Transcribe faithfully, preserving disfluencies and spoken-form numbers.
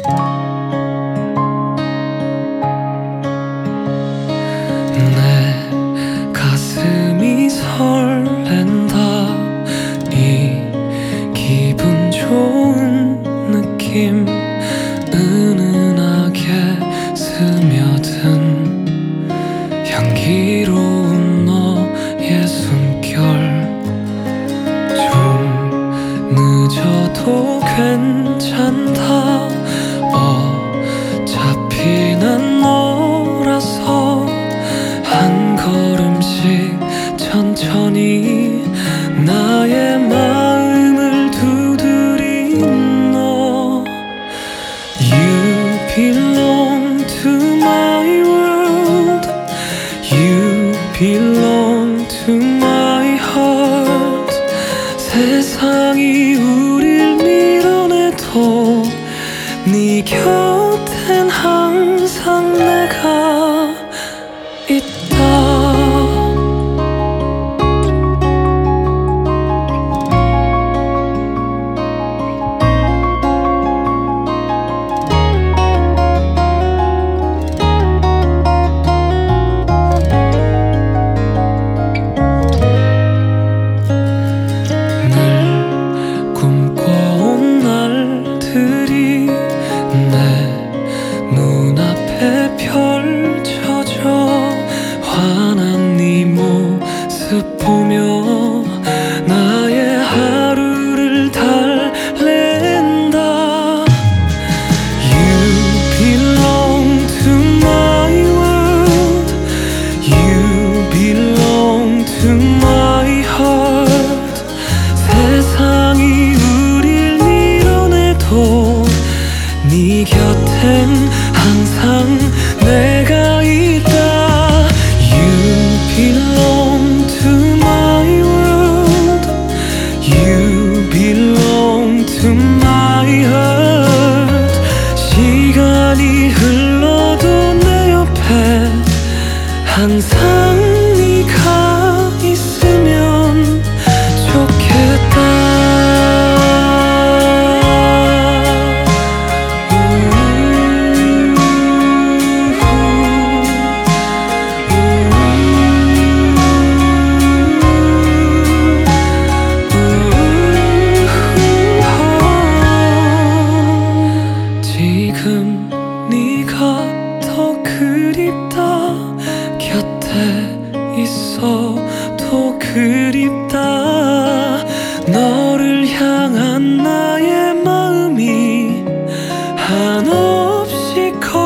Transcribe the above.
내 가슴이 설렌다. 이 기분 좋은 느낌 은은하게 스며든 향기로운 너의 숨결. 좀 늦어도 괜찮다. 어차피 난 너라서 한 걸음씩 천천히 나의 마음을 두드린 너. You belong to my world. You belong to my heart. 세상이 우릴 밀어내도 네 곁엔 항상 내가 있다. 늘 꿈꿔온 날들이 내 눈앞에 펼쳐져. 환한 네 모습 보며 나의 하루를 달랜다. You belong to my world. You belong to my heart. 세상이 우릴 밀어내도 네 곁엔 항상 내가 있다. You belong to my world. You belong to my heart. 시간이 흘러도 내 옆에 항상 네가 있으면 좋겠다. 지금 네가 더 그립다. 곁에 있어도 그립다. 너를 향한 나의 마음이 한없이 커